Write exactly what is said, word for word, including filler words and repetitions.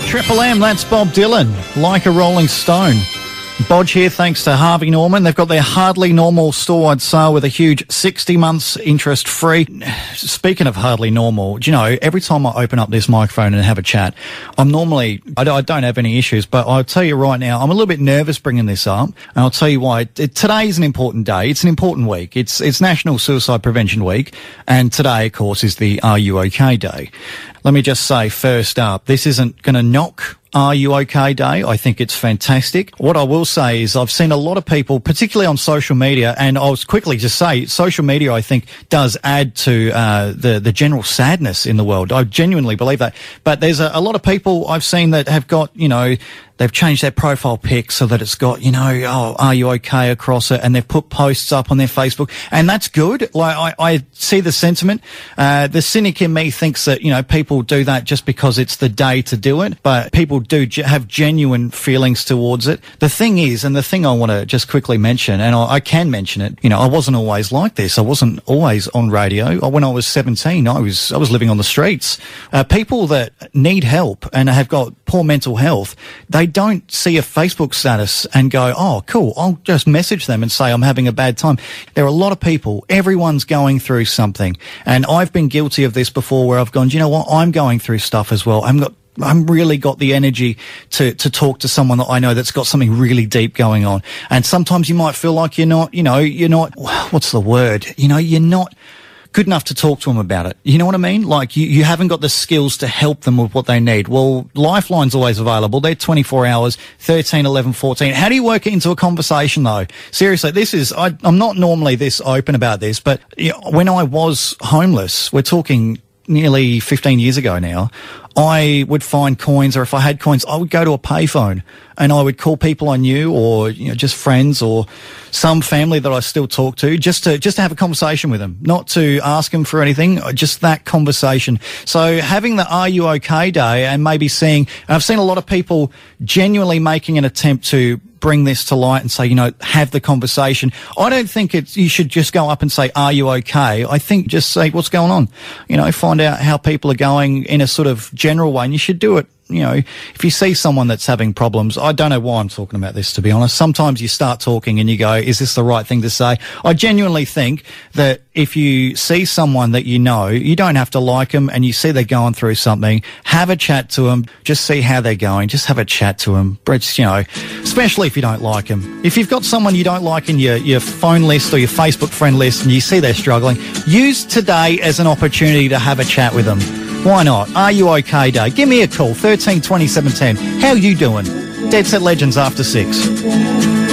Triple M, that's Bob Dylan, Like a Rolling Stone. Bodge here, thanks to Harvey Norman. They've got their Hardly Normal store-wide sale with a huge sixty months interest-free. Speaking of Hardly Normal, do you know, every time I open up this microphone and have a chat, I'm normally, I don't have any issues, but I'll tell you right now, I'm a little bit nervous bringing this up, and I'll tell you why. Today is an important day. It's an important week. It's, it's National Suicide Prevention Week, and today, of course, is the Are You OK Day. Let me just say, first up, this isn't going to knock Are You OK Day. I think it's fantastic. What I will say is I've seen a lot of people, particularly on social media, and I'll quickly just say social media, I think, does add to uh, the, the general sadness in the world. I genuinely believe that. But there's a, a lot of people I've seen that have got, you know, they've changed their profile pic so that it's got, you know, oh, are you okay across it? And they've put posts up on their Facebook. And that's good. Like, I, I see the sentiment. Uh, the cynic in me thinks that, you know, people do that just because it's the day to do it. But people do ge- have genuine feelings towards it. The thing is, and the thing I want to just quickly mention, and I, I can mention it, you know, I wasn't always like this. I wasn't always on radio. When I was seventeen, I was, I was living on the streets. Uh, people that need help and have got poor mental health, they don't see a Facebook status and go, oh, cool, I'll just message them and say I'm having a bad time. There are a lot of people, everyone's going through something. And I've been guilty of this before where I've gone, do you know what, I'm going through stuff as well. I'm got I'm really got the energy to, to talk to someone that I know that's got something really deep going on. And sometimes you might feel like you're not, you know, you're not, what's the word? You know, you're not good enough to talk to them about it. You know what I mean? Like, you, you haven't got the skills to help them with what they need. Well, Lifeline's always available. They're twenty-four hours, thirteen, eleven, fourteen. How do you work it into a conversation, though? Seriously, this is, I, I'm not normally this open about this, but you know, when I was homeless, we're talking nearly fifteen years ago now, I would find coins, or if I had coins, I would go to a payphone and I would call people I knew, or, you know, just friends or some family that I still talk to, just to, just to have a conversation with them, not to ask them for anything, just that conversation. So having the Are You OK Day and maybe seeing, and I've seen a lot of people genuinely making an attempt to bring this to light and say, you know, have the conversation. I don't think it's, you should just go up and say, are you okay? I think just say, what's going on? You know, find out how people are going in a sort of general way, and you should do it. You know, if you see someone that's having problems, I don't know why I'm talking about this, to be honest. Sometimes you start talking and you go, is this the right thing to say? I genuinely think that if you see someone that you know, you don't have to like them, and you see they're going through something, have a chat to them, just see how they're going, just have a chat to them. But, you know, especially if you don't like them. If you've got someone you don't like in your, your phone list or your Facebook friend list and you see they're struggling, use today as an opportunity to have a chat with them. Why not? Are You OK Day? Give me a call, thirteen twenty-seven ten. How you doing? Dead Set Legends after six.